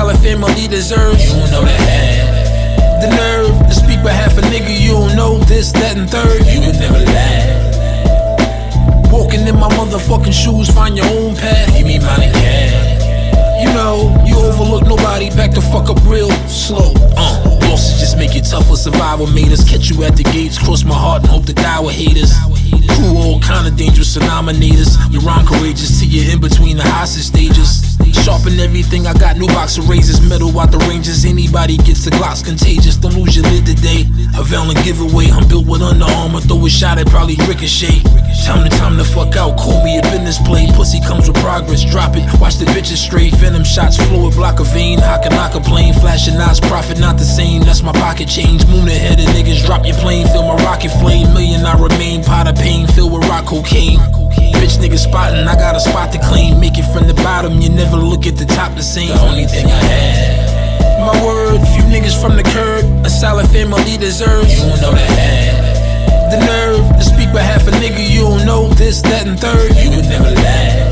solid family deserves. You don't know the half. The nerve to speak behalf a nigga you don't know this, that, and third. You would never laugh. Walking in my motherfucking shoes, find your own path. Give me money cash. You know, you overlook nobody, back the fuck up real slow. Losses just make it tough for survival. Made us catch you at the gates, cross my heart and hope to die with haters. Crew all kind of dangerous denominators. You're wrong courageous till you're in between the hostage stages. Sharpen everything, I got new box of razors, metal out the ranges. Anybody gets the Glock's contagious. Don't lose your lid today. A valiant giveaway. I'm built with Under Armour. Throw a shot, it probably ricochet. Time to fuck out. Call me a business play. Pussy comes with progress. Drop it. Watch the bitches stray. Venom shots, fluid block a vein. How can I complain? Flashing eyes, profit not the same. That's my pocket change. Moon ahead of niggas. Drop your plane. Feel my rocket flame. Million I remain. Pot of pain filled with rock cocaine. Bitch niggas spotting. I got a spot to claim. Make it from the bottom. You never look at the top the same. The only thing I had. My word, few niggas from the curb, a solid family deserves. You don't know the half. The nerve to speak behalf a nigga you don't know this, that, and third. You would never laugh.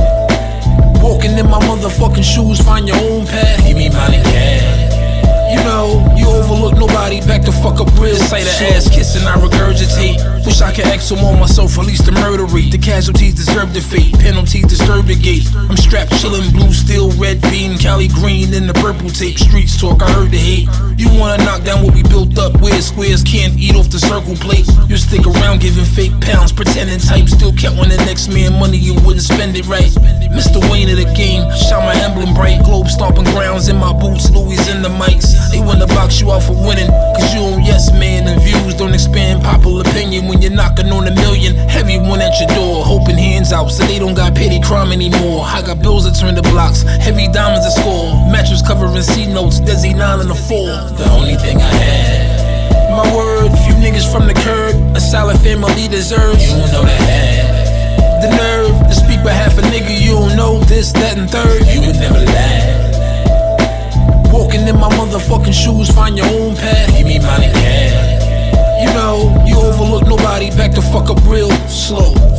Walking in my motherfucking shoes, find your own path. Give me money cash. You know, you overlook nobody, back the fuck up real. Say the ass kissing, I regurgitate. Wish I could X on myself, release the murder rate. The casualties deserve the fate, penalties disturb the gate. I'm strapped, chillin', blue steel, red bean, Cali green, in the purple tape. Streets talk, I heard the hate. You wanna knock down what we built up, where squares can't eat off the circle plate. You stick around giving fake pounds, pretending type. Still kept on the next man money, you wouldn't spend it right. Mr. Wayne of the game, shot my emblem bright. Globe stomping grounds in my boots, Louis in the mics. They wanna box you out for winning, cause you don't yes man, and views don't expand popular opinion. When you're knocking on a million, heavy one at your door, hoping hands out so they don't got petty crime anymore. I got bills that turn the blocks, heavy diamonds to score. Mattress covering C notes, Desi 9 and a 4. The only thing I had. My word, few niggas from the curb, a solid family deserves. You don't know the half. The nerve to speak behalf a nigga you don't know this, that, and third. You would never laugh. Walking in my motherfucking shoes, find your own path. Give me money cash. You know, you overlook nobody, back the fuck up real slow.